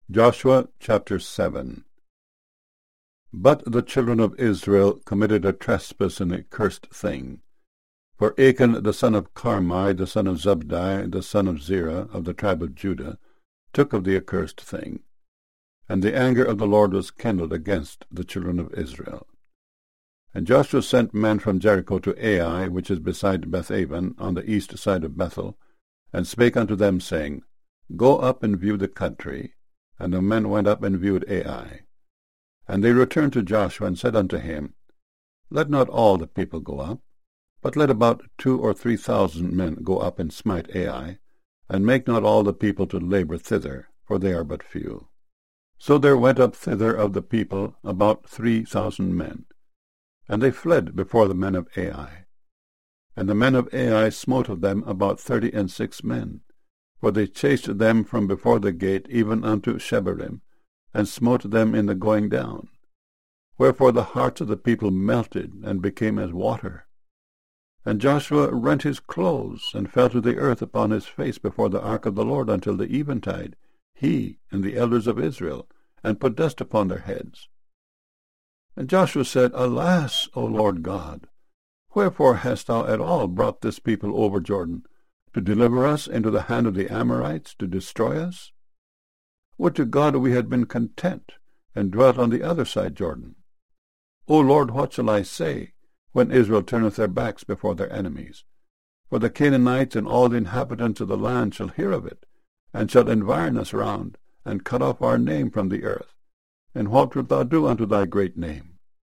Joshua chapter 7. But the children of Israel committed a trespass and a cursed thing. For Achan the son of Carmi, the son of Zabdi, the son of Zerah, of the tribe of Judah, took of the accursed thing. And the anger of the Lord was kindled against the children of Israel. And Joshua sent men from Jericho to Ai, which is beside Bethaven, on the east side of Bethel, and spake unto them, saying, Go up and view the country. And the men went up and viewed Ai. And they returned to Joshua, and said unto him, Let not all the people go up, but let about 2,000 or 3,000 men go up and smite Ai, and make not all the people to labor thither, for they are but few. So there went up thither of the people about 3,000 men, and they fled before the men of Ai. And the men of Ai smote of them about 36 men, for they chased them from before the gate even unto Shebarim, and smote them in the going down. Wherefore the hearts of the people melted, and became as water. And Joshua rent his clothes, and fell to the earth upon his face before the ark of the Lord until the eventide, he and the elders of Israel, and put dust upon their heads. And Joshua said, Alas, O Lord God, wherefore hast thou at all brought this people over Jordan, to deliver us into the hand of the Amorites, to destroy us? Would to God we had been content, and dwelt on the other side Jordan. O Lord, what shall I say, when Israel turneth their backs before their enemies? For the Canaanites and all the inhabitants of the land shall hear of it, and shall environ us round, and cut off our name from the earth. And what wilt thou do unto thy great name?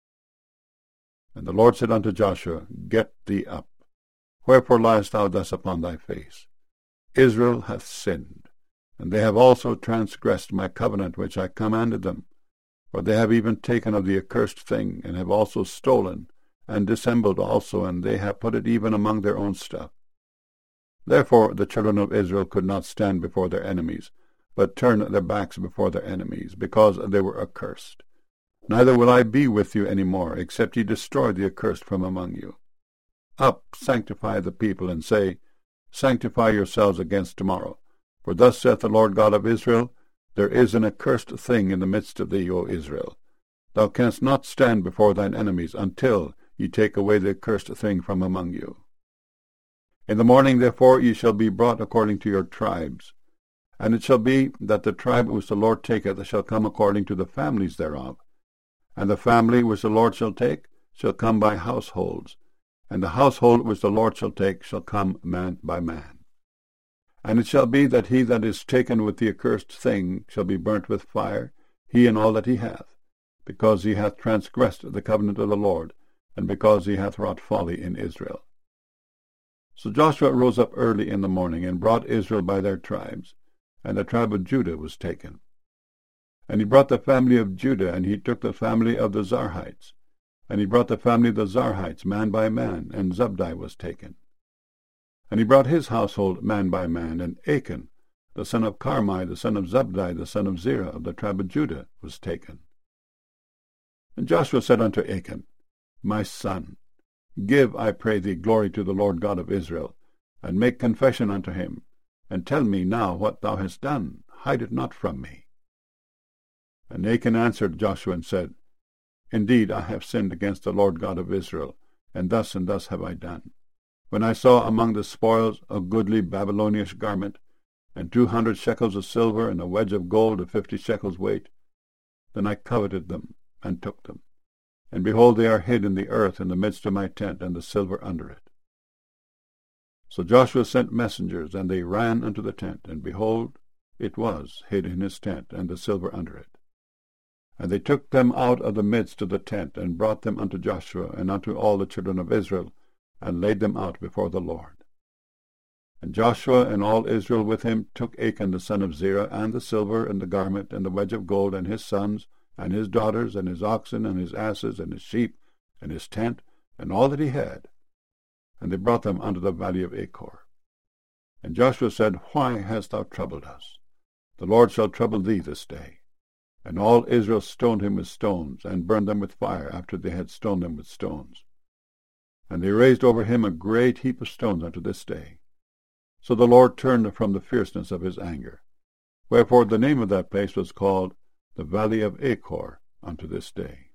And the Lord said unto Joshua, Get thee up. Wherefore liest thou thus upon thy face? Israel hath sinned, and they have also transgressed my covenant which I commanded them. For they have even taken of the accursed thing, and have also stolen, and dissembled also, and they have put it even among their own stuff. Therefore the children of Israel could not stand before their enemies, but turned their backs before their enemies, because they were accursed. Neither will I be with you any more, except ye destroy the accursed from among you. Up, sanctify the people, and say, Sanctify yourselves against tomorrow. For thus saith the Lord God of Israel, There is an accursed thing in the midst of thee, O Israel. Thou canst not stand before thine enemies until ye take away the accursed thing from among you. In the morning, therefore, ye shall be brought according to your tribes. And it shall be that the tribe which the Lord taketh shall come according to the families thereof. And the family which the Lord shall take shall come by households. And the household which the Lord shall take shall come man by man. And it shall be that he that is taken with the accursed thing shall be burnt with fire, he and all that he hath, because he hath transgressed the covenant of the Lord, and because he hath wrought folly in Israel. So Joshua rose up early in the morning, and brought Israel by their tribes, and the tribe of Judah was taken. And he brought the family of Judah, and he took the family of the Zarhites. And he brought the family of the Zarhites man by man, and Zabdi was taken. And he brought his household man by man, and Achan, the son of Carmi, the son of Zabdi, the son of Zerah, of the tribe of Judah, was taken. And Joshua said unto Achan, My son, give, I pray thee, glory to the Lord God of Israel, and make confession unto him, and tell me now what thou hast done. Hide it not from me. And Achan answered Joshua and said, Indeed, I have sinned against the Lord God of Israel, and thus have I done. When I saw among the spoils a goodly Babylonish garment, and 200 shekels of silver, and a wedge of gold of 50 shekels weight, then I coveted them, and took them. And behold, they are hid in the earth in the midst of my tent, and the silver under it. So Joshua sent messengers, and they ran unto the tent, and behold, it was hid in his tent, and the silver under it. And they took them out of the midst of the tent, and brought them unto Joshua, and unto all the children of Israel, and laid them out before the Lord. And Joshua and all Israel with him took Achan the son of Zerah, and the silver, and the garment, and the wedge of gold, and his sons, and his daughters, and his oxen, and his asses, and his sheep, and his tent, and all that he had. And they brought them unto the valley of Achor. And Joshua said, Why hast thou troubled us? The Lord shall trouble thee this day. And all Israel stoned him with stones, and burned them with fire, after they had stoned them with stones. And they raised over him a great heap of stones unto this day. So the Lord turned from the fierceness of his anger. Wherefore the name of that place was called the Valley of Achor unto this day.